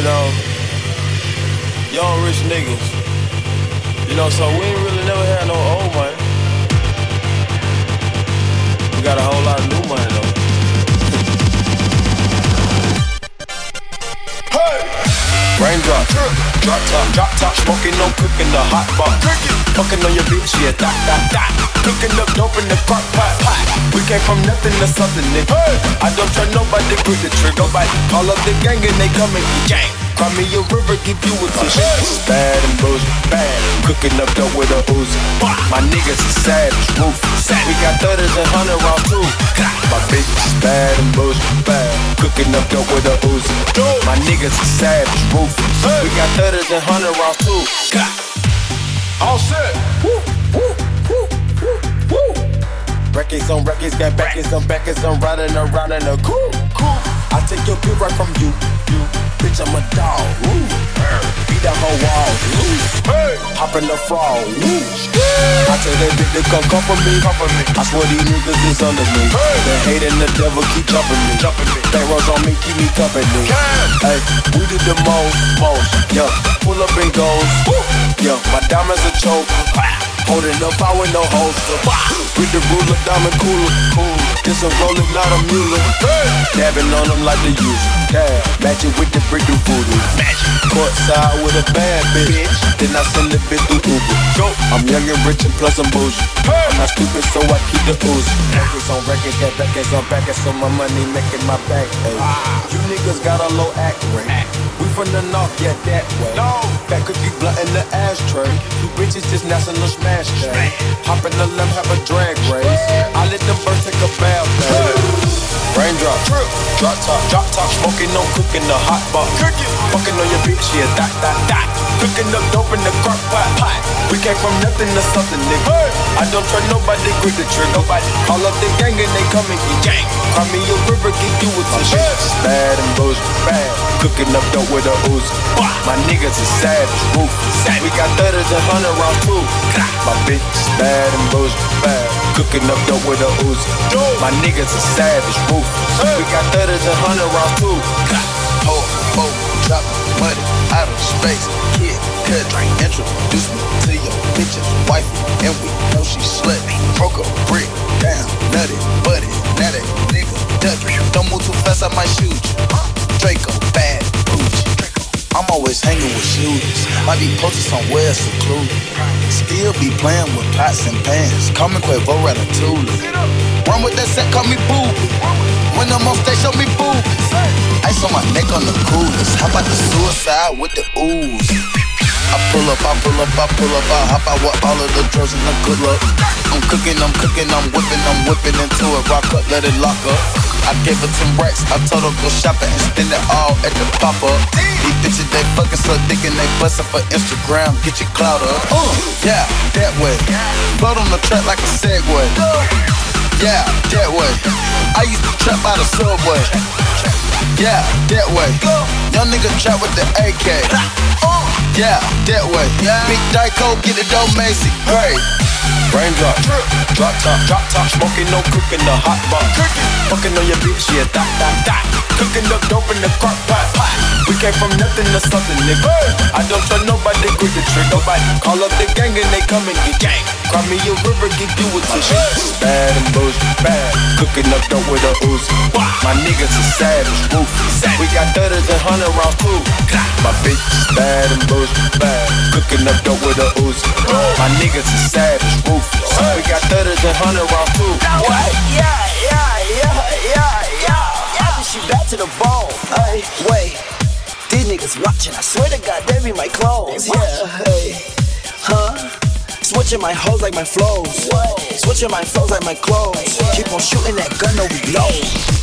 You know, young rich niggas. You know, so we ain't really never had no old money. We got a whole lot of new money though. Hey! Raindrop, drop top, smoking, no cooking, the hot pot. Fucking on your bitch, yeah, dot. Cooking up dope in the crock pot. We came from nothing to something, nigga. I don't trust nobody, grip the trigger. Nobody call up the gang and they come and get gang. Cry me a river, give you a tissue. Bad and bullshit, bad. Cooking up dope with a Uzi. My niggas is savage, ruthless. We got 30s and 100 rounds too. My bitch is bad and bullshit, bad. Cooking up dope with a Uzi. My niggas is savage, ruthless. We got 30s and 100 rounds too. All set. Records on records, got backers on backers. I'm riding around in a coupe. I take your bitch right from you. Bitch, I'm a dog. Beat that whole wall. Hop in the frog. I tell that bitch to come for me. I swear these niggas is under me. The hate and the devil keep jumping me. They rolls on me, keep me company. Hey, we did the most. Yeah, pull up and goes. Yeah, my diamonds a choke. Holding up, I with no holster. With the ruler, diamond cooler. This a roller, not a mule. Dabbing on them like the usual. Match it with the brick do voodoo. Courtside with a bad bitch. Then I send the bitch through Uber. I'm young and rich and plus I'm bougie. I'm not stupid, so I keep the Uzi. Records on records, got backers on backers, so my money making my back ache. You niggas got a low act rate. We from the north, yeah, that way. Fat cookie blunt in the ashtray. You bitches just national smash day. Hop in the limb, have a drag race. I let them birds take a bath day. Raindrop, drop top, smoking, no cooking, the hot pot. Fucking on your bitch, yeah, dot. Cooking up dope in the crock pot. We came from nothing to something, nigga. I don't trust nobody, grip the trigger. Nobody call up the gang and they come and get gang. Cry me a river, give you a tissue. Bad and bullshit, bad. Cooking up dope with a Uzi. My niggas is savage, ruthless. We got 30s and 100 rounds too. My bitch is bad and bullshit, bad. Cooking up dope with a Uzi. My niggas is savage, ruthless. We got 30s and 100 rounds too. Drop money out of space. Kid, cut, introduce me to your bitch's wife, and we know she slut. Broke a brick down, nutty, buddy, now that nigga ducky. Don't move too fast, I might shoot you. Draco, bad, bougie. I'm always hanging with shooters. Might be posted somewhere secluded. Still be playing with pots and pans. Call me Quavo Ratatouille. Run with that set, call me Booby. When I'm on stage, show me boobies. Ice on my neck on the coolest. How about the suicide with the ooze? I pull up, I hop out with all of the drugs and the good luck. I'm cooking, I'm whipping into it. Rock up, let it lock up. I gave her 10 racks, I told her go shopping and spend it all at the pop-up. These bitches, they fucking so thick and they bustin' for Instagram, get your clout up. Yeah, that way. Float on the track like a Segway. Yeah, that way. I used to trap by the subway. Yeah, that way. Young nigga trap with the AK. Yeah, that way. Big Dyko, get it dope, Macy. Great. Raindrop, drop top, smoking, no cooking, the hot pot. Fucking on your bitch, yeah, dot. Cooking up dope in the crock pot. We came from nothing to something, nigga. I don't trust nobody, grip the trigger. Nobody call up the gang and they come and get gang. Cry me a river, give you a tissue. Bad and bullshit, bad. Cooking up dope with a Uzi. My niggas is savage, ruthless. We got 30s and 100 rounds too. My bitch is bad and bullshit, bad. Cooking up dope with a Uzi. My niggas is savage, ruthless. We got 30s and 100 rounds too. What? Yeah. She back to the bone. Ay, wait. These niggas watching. I swear to God, they be my clones. Yeah, hey, switching my hoes like my flows. Switching my flows like my clothes. Keep on shooting that gun, no reload.